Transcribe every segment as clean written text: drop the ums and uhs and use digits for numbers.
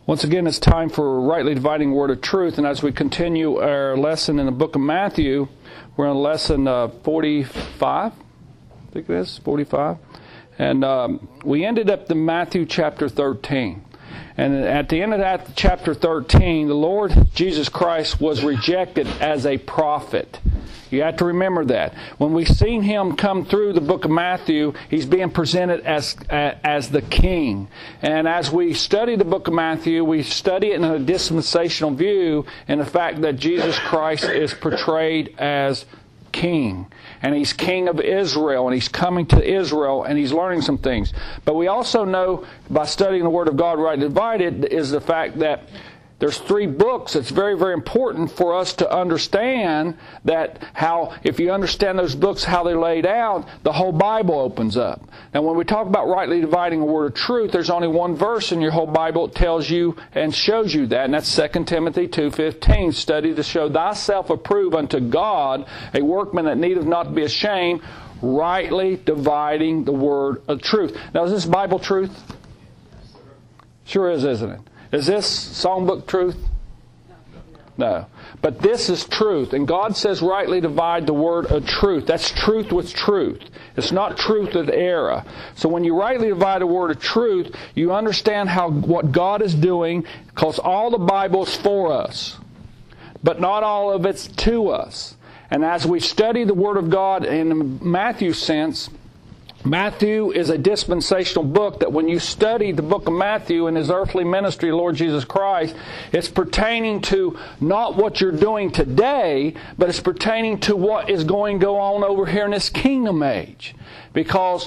Once again, it's time for Rightly Dividing the Word of Truth, and as we continue our lesson in the book of Matthew, we're on lesson 45, I think it is, 45, and we ended up in Matthew chapter 13. And at the end of that chapter 13, the Lord Jesus Christ was rejected as a prophet. You have to remember that. When we've seen Him come through the book of Matthew, He's being presented as the King. And as we study the book of Matthew, we study it in a dispensational view in the fact that Jesus Christ is portrayed as King. And He's King of Israel, and He's coming to Israel, and He's learning some things. But we also know, by studying the Word of God rightly divided, is the fact that there's 3 books. It's very, very important for us to understand that how, if you understand those books, how they're laid out, the whole Bible opens up. Now, when we talk about rightly dividing a word of truth, there's only one verse in your whole Bible that tells you and shows you that, and that's 2 Timothy 2:15. Study to show thyself approved unto God, a workman that needeth not to be ashamed, rightly dividing the word of truth. Now, is this Bible truth? Sure is, isn't it? Is this songbook truth? No. But this is truth. And God says rightly divide the word of truth. That's truth with truth. It's not truth with error. So when you rightly divide the word of truth, you understand what God is doing, because all the Bible is for us. But not all of it's to us. And as we study the Word of God in Matthew's sense, Matthew is a dispensational book that when you study the book of Matthew and His earthly ministry, Lord Jesus Christ, it's pertaining to not what you're doing today, but it's pertaining to what is going to go on over here in this kingdom age. Because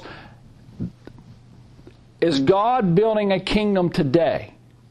is God building a kingdom today?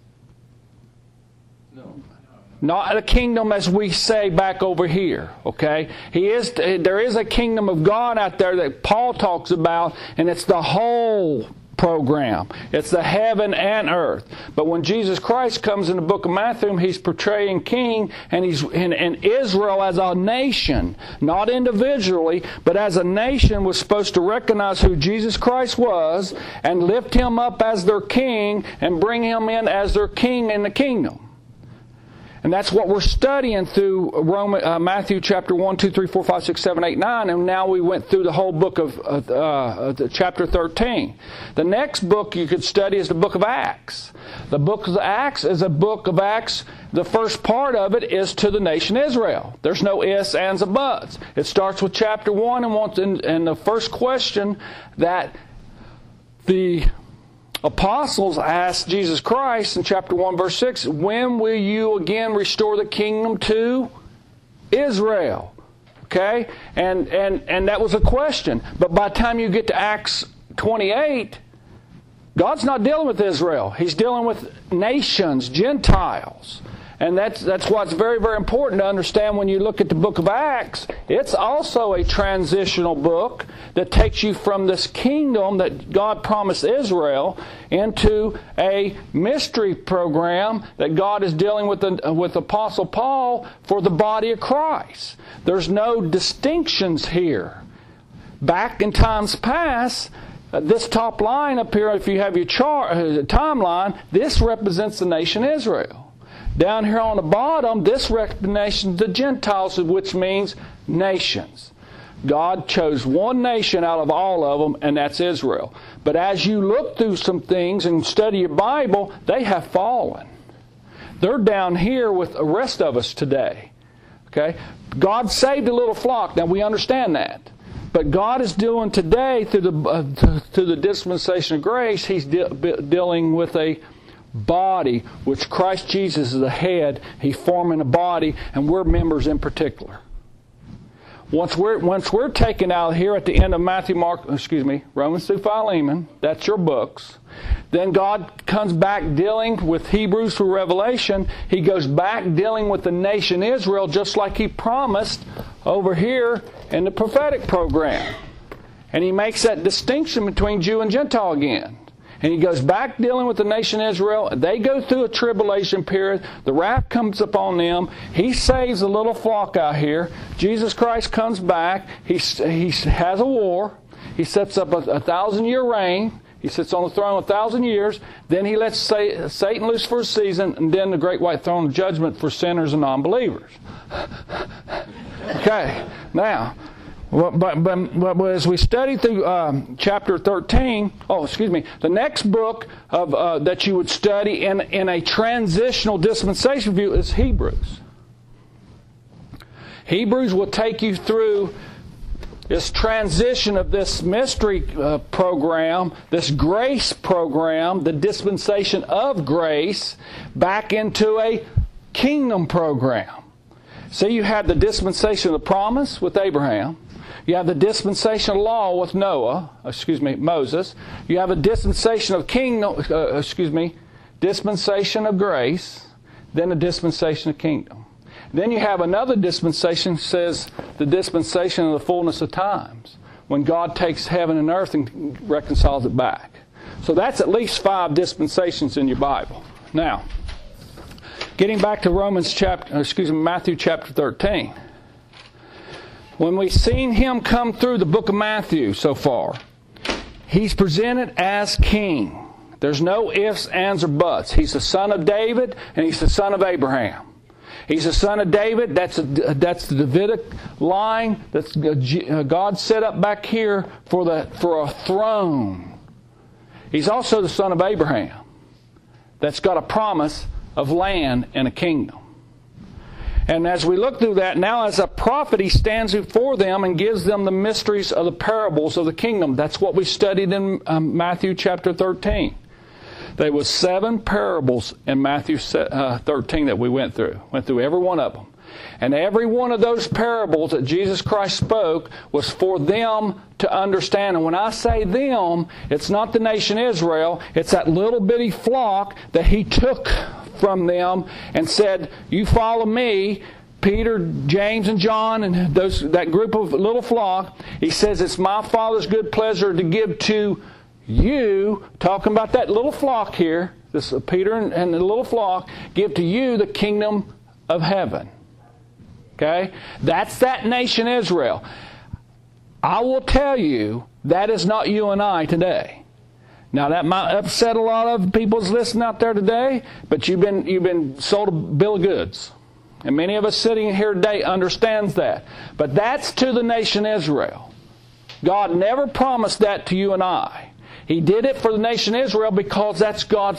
Not a kingdom as we say back over here, okay? There is a kingdom of God out there that Paul talks about, and it's the whole program. It's the heaven and earth. But when Jesus Christ comes in the book of Matthew, He's portraying King, and He's in Israel as a nation, not individually, but as a nation was supposed to recognize who Jesus Christ was and lift Him up as their King and bring Him in as their King in the kingdom. And that's what we're studying through Matthew chapter 1, 2, 3, 4, 5, 6, 7, 8, 9. And now we went through the whole book of chapter 13. The next book you could study is the book of Acts. The book of Acts is a book of Acts. The first part of it is to the nation Israel. There's no ifs, ands, or buts. It starts with chapter 1 and the first question that the apostles asked Jesus Christ in chapter 1 verse 6, when will you again restore the kingdom to Israel? Okay? And that was a question. But by the time you get to Acts 28, God's not dealing with Israel. He's dealing with nations, Gentiles. And that's why it's very, very important to understand when you look at the book of Acts, it's also a transitional book that takes you from this kingdom that God promised Israel into a mystery program that God is dealing with Apostle Paul for the body of Christ. There's no distinctions here. Back in times past, this top line up here, if you have your timeline, this represents the nation Israel. Down here on the bottom, this represents the Gentiles, which means nations. God chose one nation out of all of them, and that's Israel. But as you look through some things and study your Bible, they have fallen. They're down here with the rest of us today. Okay? God saved a little flock. Now we understand that. But God is doing today, through the dispensation of grace, He's dealing with a body, which Christ Jesus is the head. He's forming a body, and we're members in particular. Once we're taken out here at the end of Romans through Philemon, that's your books. Then God comes back dealing with Hebrews through Revelation. He goes back dealing with the nation Israel, just like He promised over here in the prophetic program. And He makes that distinction between Jew and Gentile again. And He goes back dealing with the nation Israel. They go through a tribulation period. The wrath comes upon them. He saves a little flock out here. Jesus Christ comes back. He has a war. He sets up a 1,000-year reign. He sits on the throne 1,000 years. Then he lets Satan loose for a season, and then the great white throne of judgment for sinners and non-believers. Okay, now, but as we study through chapter 13, the next book of that you would study in a transitional dispensation view is Hebrews. Hebrews will take you through this transition of this mystery program, this grace program, the dispensation of grace, back into a kingdom program. So you have the dispensation of the promise with Abraham. You have the dispensation of law with Moses. You have a dispensation of dispensation of grace, then a dispensation of kingdom. Then you have another dispensation, says the dispensation of the fullness of times, when God takes heaven and earth and reconciles it back. So that's at least 5 dispensations in your Bible. Now, getting back to Matthew chapter 13. When we've seen him come through the book of Matthew so far, he's presented as king. There's no ifs, ands, or buts. He's the son of David, and he's the son of Abraham. He's the son of David. That's the Davidic line that God set up back here for a throne. He's also the son of Abraham. That's got a promise of land and a kingdom. And as we look through that, now as a prophet, he stands before them and gives them the mysteries of the parables of the kingdom. That's what we studied in Matthew chapter 13. There was 7 parables in Matthew 13 that we went through. Went through every one of them. And every one of those parables that Jesus Christ spoke was for them to understand. And when I say them, it's not the nation Israel. It's that little bitty flock that he took from them and said, you follow me, Peter, James, and John, and that group of little flock. He says, it's my Father's good pleasure to give to you, talking about that little flock here, this Peter and the little flock, give to you the kingdom of heaven. Okay? That's that nation Israel. I will tell you, that is not you and I today. Now that might upset a lot of people listening out there today, but you've been sold a bill of goods. And many of us sitting here today understands that. But that's to the nation Israel. God never promised that to you and I. He did it for the nation Israel because that's God's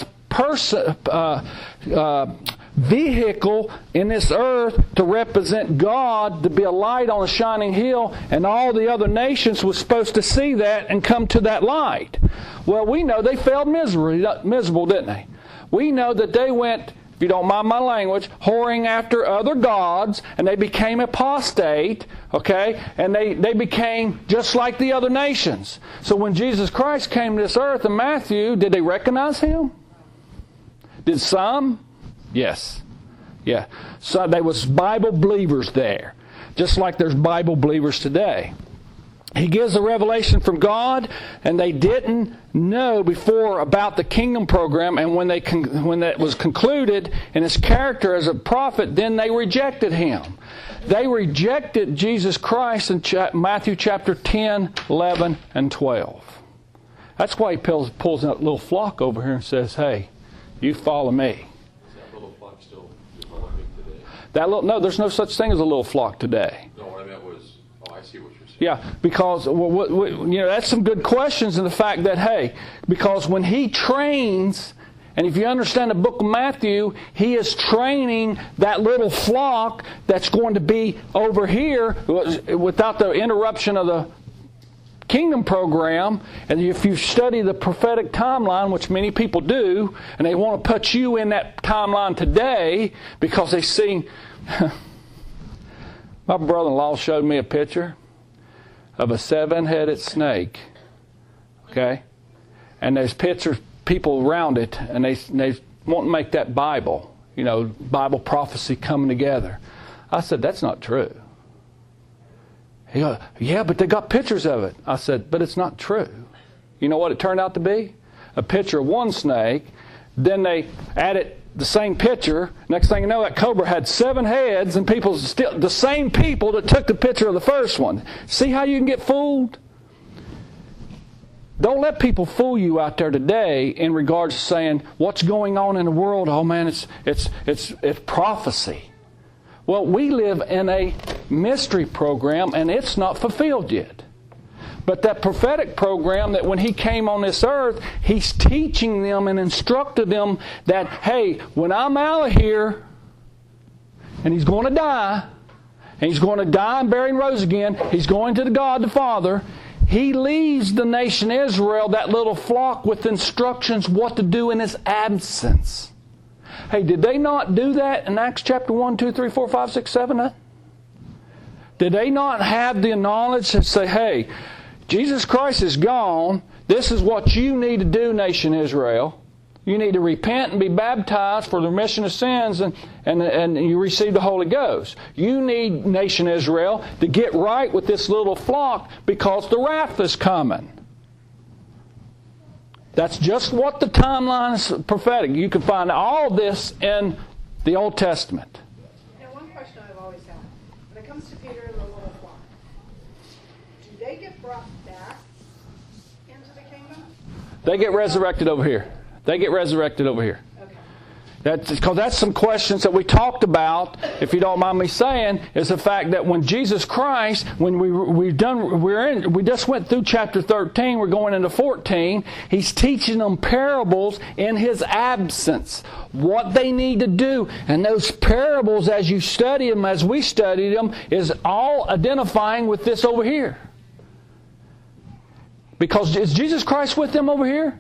vehicle in this earth to represent God, to be a light on a shining hill, and all the other nations were supposed to see that and come to that light. Well, we know they failed miserable, didn't they? We know that they went, if you don't mind my language, whoring after other gods, and they became apostate, okay? And they became just like the other nations. So when Jesus Christ came to this earth in Matthew, did they recognize Him? Did some? Yes. Yeah. So there was Bible believers there, just like there's Bible believers today. He gives a revelation from God, and they didn't know before about the kingdom program. And when that was concluded in his character as a prophet, then they rejected him. They rejected Jesus Christ in Matthew chapter 10, 11, and 12. That's why he pulls that little flock over here and says, "Hey, you follow me." Is that little flock still developing today? No, there's no such thing as a little flock today. No, what I meant was, I see what you're saying. Yeah, because that's some good questions in the fact that, hey, because when he trains, and if you understand the book of Matthew, he is training that little flock that's going to be over here without the interruption of the kingdom program. And if you study the prophetic timeline, which many people do, and they want to put you in that timeline today because they see... My brother-in-law showed me a picture of a 7-headed snake. Okay? And there's pictures, people around it, and they want to make that Bible, Bible prophecy coming together. I said, that's not true. He goes, yeah, but they got pictures of it. I said, but it's not true. You know what it turned out to be? A picture of one snake. Then they added the same picture. Next thing you know, that cobra had 7 heads, and the same people that took the picture of the first one. See how you can get fooled? Don't let people fool you out there today in regards to saying what's going on in the world. Oh man, it's prophecy. Well, we live in a mystery program, and it's not fulfilled yet. But that prophetic program, that when He came on this earth, He's teaching them and instructed them that, hey, when I'm out of here, and He's going to die, and He's going to die and bury and rose again, He's going to the God the Father. He leaves the nation Israel, that little flock, with instructions what to do in His absence. Hey, did they not do that in Acts chapter 1, 2, 3, 4, 5, 6, 7? Did they not have the knowledge to say, hey, Jesus Christ is gone. This is what you need to do, nation Israel. You need to repent and be baptized for the remission of sins, and you receive the Holy Ghost. You need, nation Israel, to get right with this little flock because the wrath is coming. That's just what the timeline is prophetic. You can find all this in the Old Testament. Now, one question I've always had. When it comes to Peter and the little flock, do they get brought back into the kingdom? They get resurrected over here. They get resurrected over here. Because that's some questions that we talked about, if you don't mind me saying, is the fact that when Jesus Christ, when we just went through chapter 13, we're going into 14, He's teaching them parables in His absence, what they need to do. And those parables, as you study them, as we studied them, is all identifying with this over here. Because is Jesus Christ with them over here?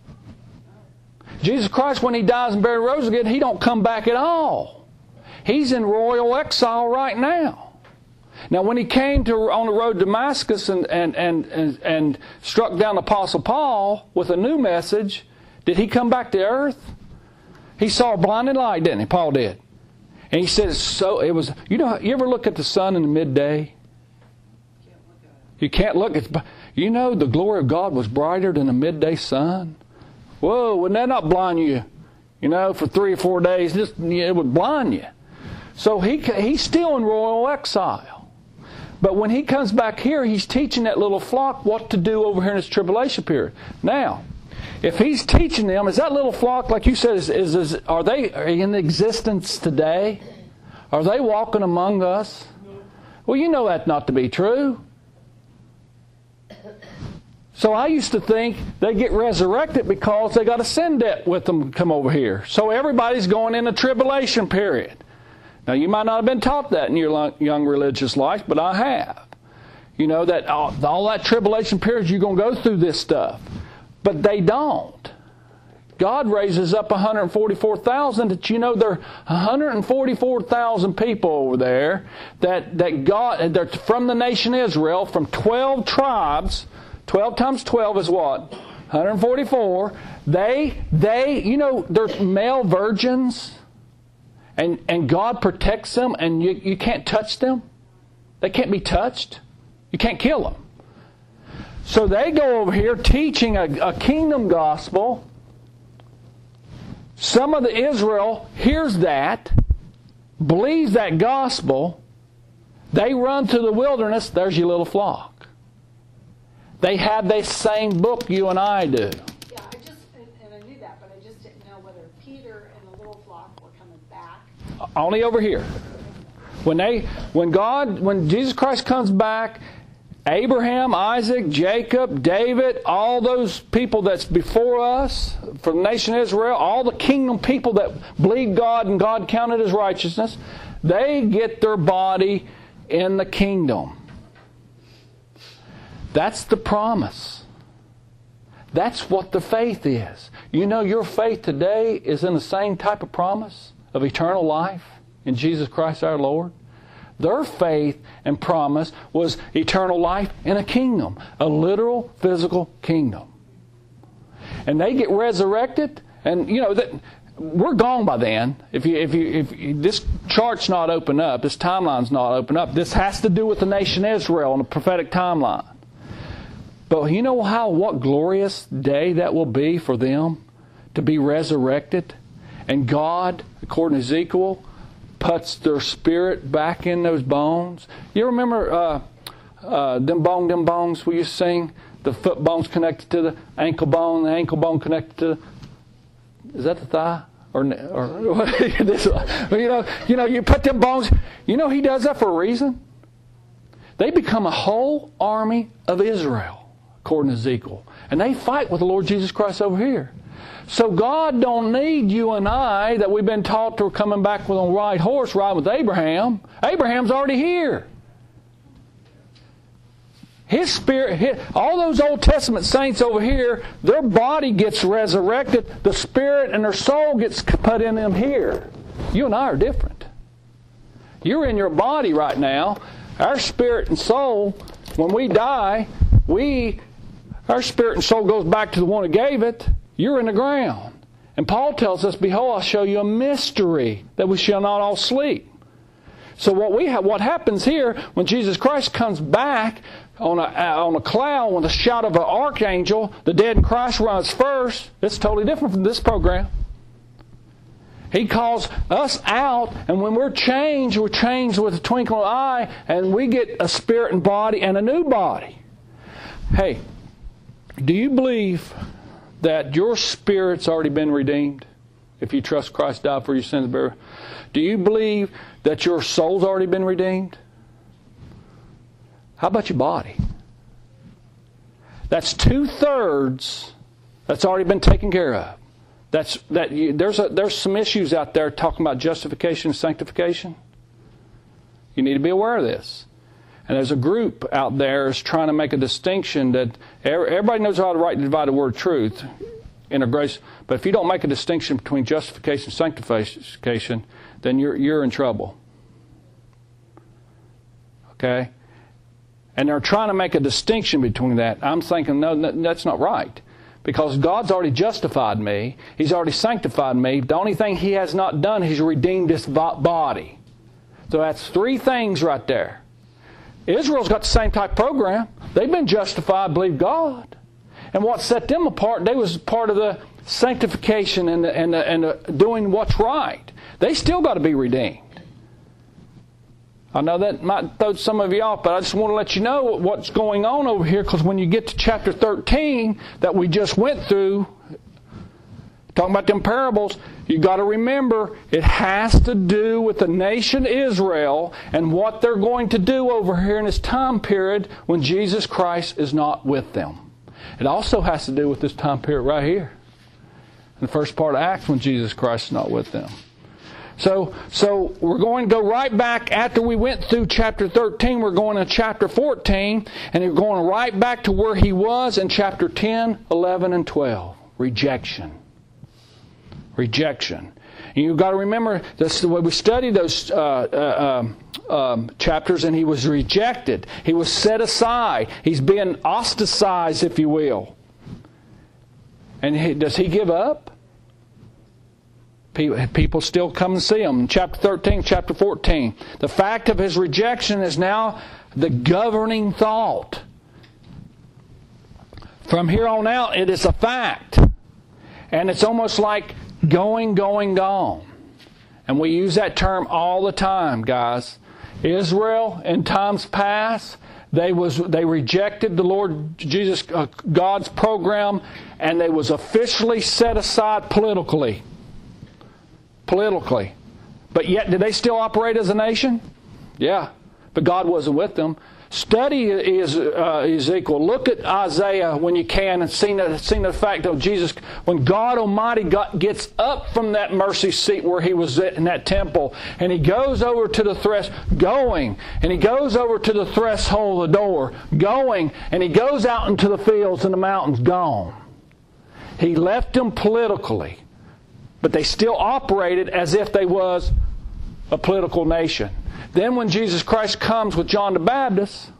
Jesus Christ, when He dies and buried and rose again, He don't come back at all. He's in royal exile right now. Now, when He came on the road to Damascus and struck down the Apostle Paul with a new message, did He come back to earth? He saw a blinding light, didn't He? Paul did. And he said, you ever look at the sun in the midday? You can't look. The glory of God was brighter than the midday sun. Whoa, wouldn't that not blind you? For 3 or 4 days, it would blind you. So he's still in royal exile. But when He comes back here, He's teaching that little flock what to do over here in this tribulation period. Now, if He's teaching them, is that little flock, like you said, are they in existence today? Are they walking among us? Well, you know that not to be true. So I used to think they get resurrected because they got a sin debt with them to come over here. So everybody's going in a tribulation period. Now, you might not have been taught that in your young religious life, but I have. That all that tribulation period, you're going to go through this stuff. But they don't. God raises up 144,000 that there are 144,000 people over there that God, they're from the nation Israel, from 12 tribes. 12 times 12 is what? 144. They're male virgins, and God protects them, and you can't touch them. They can't be touched. You can't kill them. So they go over here teaching a kingdom gospel. Some of the Israel hears that, believes that gospel. They run to the wilderness. There's your little flock. They have the same book you and I do. Yeah, I knew that, but I just didn't know whether Peter and the little flock were coming back. Only over here. When Jesus Christ comes back, Abraham, Isaac, Jacob, David, all those people that's before us, from the nation of Israel, all the kingdom people that believe God and God counted as righteousness, they get their body in the kingdom. That's the promise. That's what the faith is. Your faith today is in the same type of promise of eternal life in Jesus Christ our Lord. Their faith and promise was eternal life in a kingdom, a literal, physical kingdom. And they get resurrected, and we're gone by then. If this chart's not open up, this timeline's not open up, this has to do with the nation Israel and the prophetic timeline. But you know what glorious day that will be for them to be resurrected? And God, according to Ezekiel, puts their spirit back in those bones. You remember them bones we used to sing? the foot bone's connected to the ankle bone connected to is that the thigh? Or this, you put them bones. He does that for a reason. They become a whole army of Israel, according to Ezekiel. And they fight with the Lord Jesus Christ over here. So God don't need you and I that we've been taught to coming back with on a white horse riding with Abraham. Abraham's already here. His spirit, all those Old Testament saints over here, their body gets resurrected. The spirit and their soul gets put in them here. You and I are different. You're in your body right now. Our spirit and soul, when we die, our spirit and soul goes back to the one who gave it. You're in the ground. And Paul tells us, behold, I'll show you a mystery, that we shall not all sleep. So what happens here, when Jesus Christ comes back on a cloud with a shout of an archangel, the dead in Christ runs first. It's totally different from this program. He calls us out, and when we're changed with a twinkle of an eye, and we get a spirit and body and a new body. Hey, do you believe that your spirit's already been redeemed? If you trust Christ died for your sins, do you believe that your soul's already been redeemed? How about your body? That's 2/3 that's already been taken care of. There's some issues out there talking about justification and sanctification. You need to be aware of this. And there's a group out there is trying to make a distinction that everybody knows how to rightly divide the word truth, inner grace. But if you don't make a distinction between justification and sanctification, then you're in trouble. Okay? And they're trying to make a distinction between that. I'm thinking, no, that's not right. Because God's already justified me. He's already sanctified me. The only thing He has not done, He's redeemed this body. So that's 3 things right there. Israel's got the same type of program. They've been justified, believe God. And what set them apart, they was part of the sanctification and the doing what's right. They still got to be redeemed. I know that might throw some of you off, but I just want to let you know what's going on over here, because when you get to chapter 13 that we just went through, talking about them parables, you got to remember it has to do with the nation Israel and what they're going to do over here in this time period when Jesus Christ is not with them. It also has to do with this time period right here, in the first part of Acts, when Jesus Christ is not with them. So we're going to go right back after we went through chapter 13. We're going to chapter 14, and we're going right back to where he was in chapter 10, 11, and 12. Rejection. And you've got to remember, this, when we studied those chapters, and he was rejected. He was set aside. He's being ostracized, if you will. And does he give up? People still come and see him. Chapter 13, chapter 14. The fact of his rejection is now the governing thought. From here on out, it is a fact. And it's almost like going, gone. And we use that term all the time, guys. Israel, in times past, they rejected the Lord Jesus, God's program, and they was officially set aside politically. But yet, did they still operate as a nation? Yeah. But God wasn't with them. Study Ezekiel. Look at Isaiah when you can and see the fact of Jesus. When God Almighty gets up from that mercy seat where He was in that temple, and He goes over to the and He goes over to the threshold of the door, and He goes out into the fields and the mountains, gone. He left them politically. But they still operated as if they was a political nation. Then when Jesus Christ comes with John the Baptist,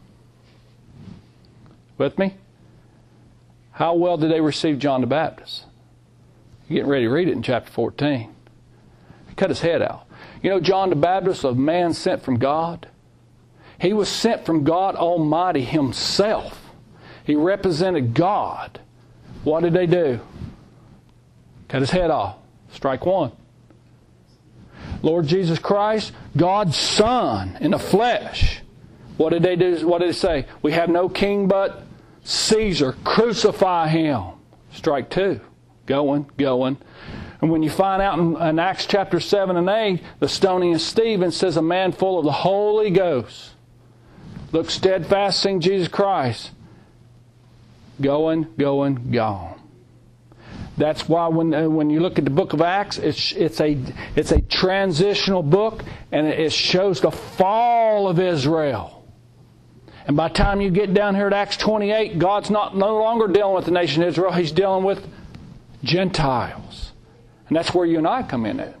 with me? How well did they receive John the Baptist? You're getting ready to read it in chapter 14. He cut his head out. You know, John the Baptist, a man sent from God. He was sent from God Almighty Himself. He represented God. What did they do? Cut his head off. Strike one. Lord Jesus Christ, God's Son in the flesh. What did they do? What did it say? We have no king but Caesar, crucify him. Strike two. Going. And when you find out in Acts chapter 7 and 8, the stoning of Stephen says a man full of the Holy Ghost. Look steadfast, seeing Jesus Christ. Going, gone. That's why when you look at the book of Acts, it's a transitional book, and it shows the fall of Israel. And by the time you get down here at Acts 28, God's no longer dealing with the nation of Israel. He's dealing with Gentiles. And that's where you and I come in at.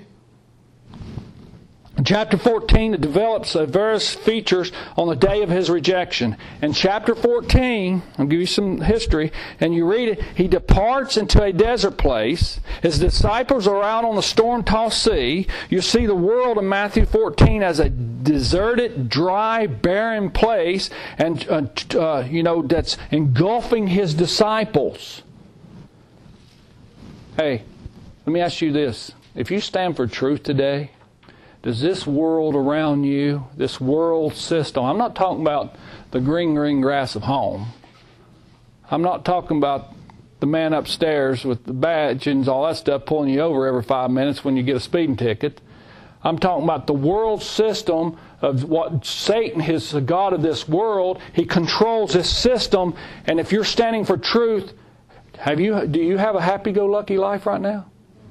In chapter 14, it develops various features on the day of his rejection. In chapter 14, I'll give you some history, and you read it, he departs into a desert place. His disciples are out on the storm-tossed sea. You see the world in Matthew 14 as a deserted, dry, barren place, and that's engulfing his disciples. Hey, let me ask you this. If you stand for truth today, does this world around you, this world system, I'm not talking about the green grass of home. I'm not talking about the man upstairs with the badge and all that stuff pulling you over every 5 minutes when you get a speeding ticket. I'm talking about the world system of what Satan is, the god of this world. He controls this system, and if you're standing for truth, do you have a happy-go-lucky life right now?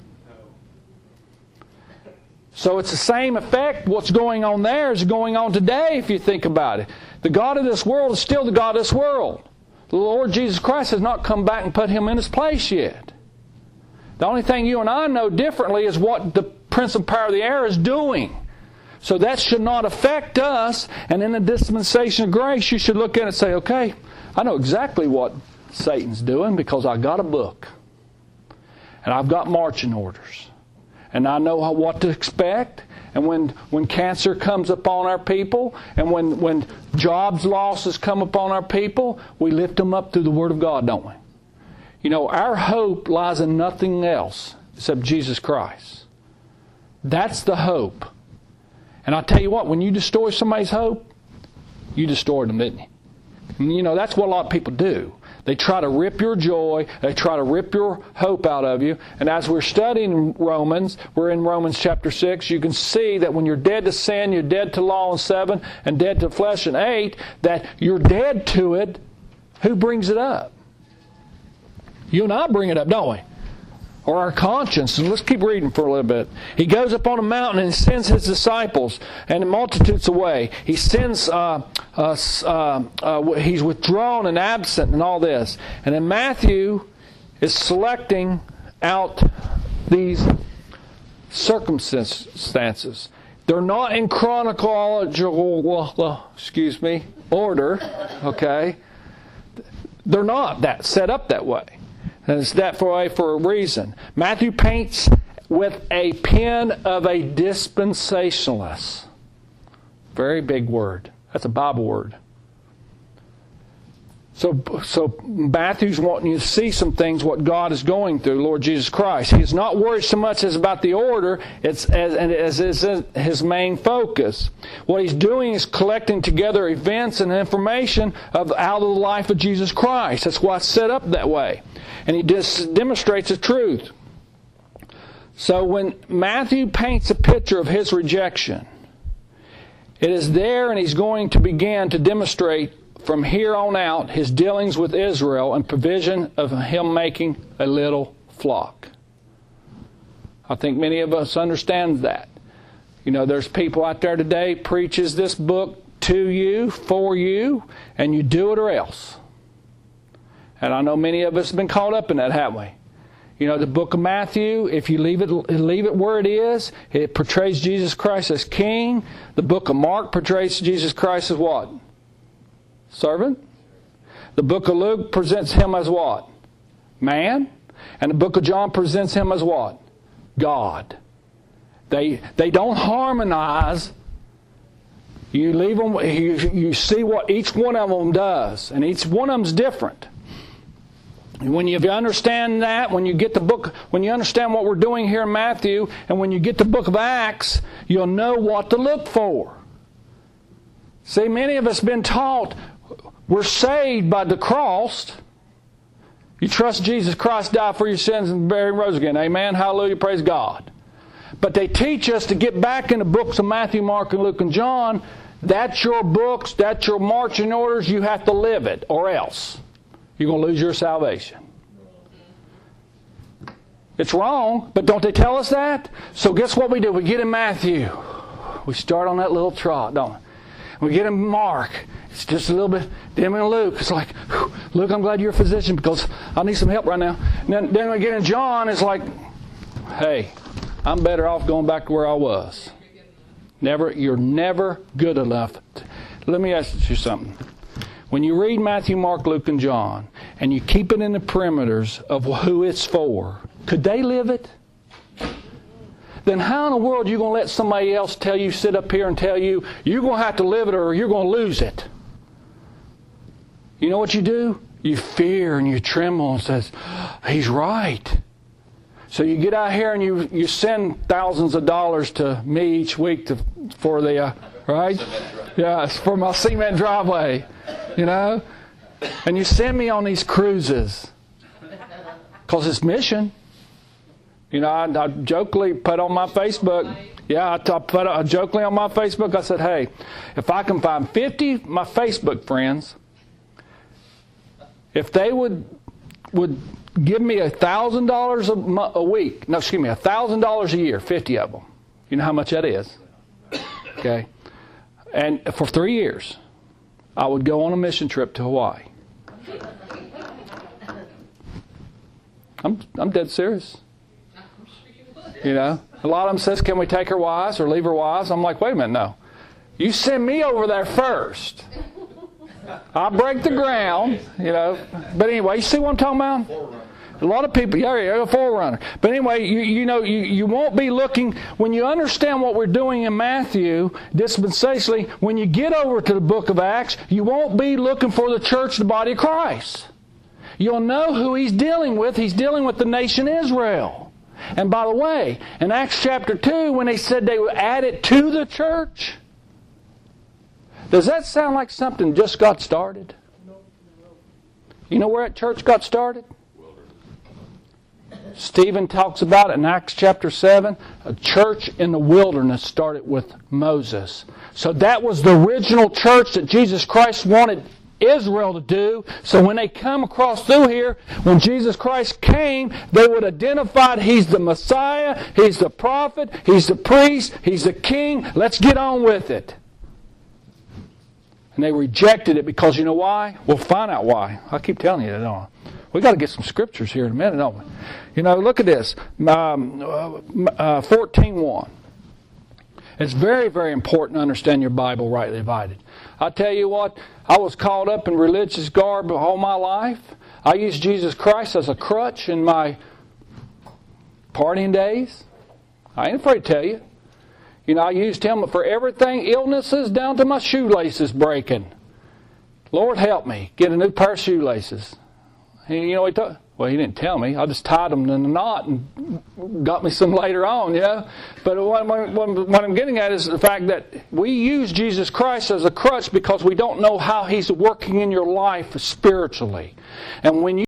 So it's the same effect. What's going on there is going on today, if you think about it. The God of this world is still the God of this world. The Lord Jesus Christ has not come back and put him in his place yet. The only thing you and I know differently is what the prince of power of the air is doing. So that should not affect us. And in the dispensation of grace, you should look at it and say, okay, I know exactly what Satan's doing because I got a book. And I've got marching orders. And I know what to expect. And when cancer comes upon our people, and when jobs losses come upon our people, we lift them up through the Word of God, don't we? You know, our hope lies in nothing else except Jesus Christ. That's the hope. And I'll tell you what, when you destroy somebody's hope, you destroyed them, didn't you? And, you know, that's what a lot of people do. They try to rip your joy. They try to rip your hope out of you. And as we're studying Romans, we're in Romans chapter 6, you can see that when you're dead to sin, you're dead to law in 7, and dead to flesh in 8, that you're dead to it. Who brings it up? You and I bring it up, don't we? Or our conscience. And let's keep reading for a little bit. He goes up on a mountain and sends his disciples and the multitudes away. He sends, he's withdrawn and absent and all this. And then Matthew is selecting out these circumstances. They're not in chronological, order, okay? They're not that set up that way. And it's that way for a reason. Matthew paints with a pen of a dispensationalist. Very big word. That's a Bible word. So Matthew's wanting you to see some things, what God is going through, Lord Jesus Christ. He's not worried so much as about the order, as his main focus. What he's doing is collecting together events and information out of the life of Jesus Christ. That's why it's set up that way. And he just demonstrates the truth. So when Matthew paints a picture of his rejection, it is there, and he's going to begin to demonstrate from here on out his dealings with Israel and provision of him making a little flock. I think many of us understand that. You know, there's people out there today preaches this book to you, for you, and you do it or else. And I know many of us have been caught up in that, haven't we? You know, the book of Matthew, if you leave it where it is, it portrays Jesus Christ as king. The book of Mark portrays Jesus Christ as what? Servant. The book of Luke presents him as what? Man. And the book of John presents him as what? God. They don't harmonize. You leave them. You see what each one of them does, and each one of them is different. When you understand that, when you get the book, when you understand what we're doing here in Matthew, and when you get the book of Acts, you'll know what to look for. See, many of us have been taught we're saved by the cross. You trust Jesus Christ died for your sins and buried and rose again. Amen. Hallelujah. Praise God. But they teach us to get back in the books of Matthew, Mark, and Luke, and John. That's your books. That's your marching orders. You have to live it, or else you're going to lose your salvation. It's wrong, but don't they tell us that? So guess what we do? We get in Matthew. We start on that little trot, don't we? We get in Mark. It's just a little bit. Then in Luke, it's like, Luke, I'm glad you're a physician because I need some help right now. And then we get in John, it's like, hey, I'm better off going back to where I was. You're never good enough. Let me ask you something. When you read Matthew, Mark, Luke, and John, and you keep it in the perimeters of who it's for, could they live it? Then how in the world are you going to let somebody else sit up here and tell you, you're going to have to live it or you're going to lose it? You know what you do? You fear and you tremble and says, he's right. So you get out here and you send thousands of dollars to me each week for the, right? Yeah, it's for my cement driveway, you know? And you send me on these cruises because it's mission. You know, I jokingly put on my Facebook, I jokingly on my Facebook, I said, hey, if I can find 50 my Facebook friends, if they would give me $1,000 a week, no, excuse me, $1,000 a year, 50 of them. You know how much that is? Okay. And for 3 years, I would go on a mission trip to Hawaii. I'm dead serious. You know, a lot of them says, can we take our wives or leave our wives? I'm like, wait a minute, no. You send me over there first. I'll break the ground, you know. But anyway, you see what I'm talking about? A lot of people, a forerunner. But anyway, you won't be looking, when you understand what we're doing in Matthew, dispensationally, when you get over to the book of Acts, you won't be looking for the church, the body of Christ. You'll know who he's dealing with. He's dealing with the nation Israel. And by the way, in Acts chapter 2, when they said they would add it to the church, does that sound like something just got started? You know where that church got started? Stephen talks about it in Acts chapter 7. A church in the wilderness started with Moses. So that was the original church that Jesus Christ wanted Israel to do. So when they come across through here, when Jesus Christ came, they would identify he's the Messiah, he's the prophet, he's the priest, he's the king. Let's get on with it. And they rejected it because you know why? We'll find out why. I keep telling you that, don't I? We've got to get some scriptures here in a minute, don't we? You know, look at this. 14:1. It's very, very important to understand your Bible rightly divided. I tell you what, I was caught up in religious garb all my life. I used Jesus Christ as a crutch in my partying days. I ain't afraid to tell you. You know, I used him for everything, illnesses down to my shoelaces breaking. Lord help me, get a new pair of shoelaces. And you know what he told? Well, he didn't tell me. I just tied them in a knot and got me some later on, you know. But what I'm getting at is the fact that we use Jesus Christ as a crutch because we don't know how he's working in your life spiritually. And when you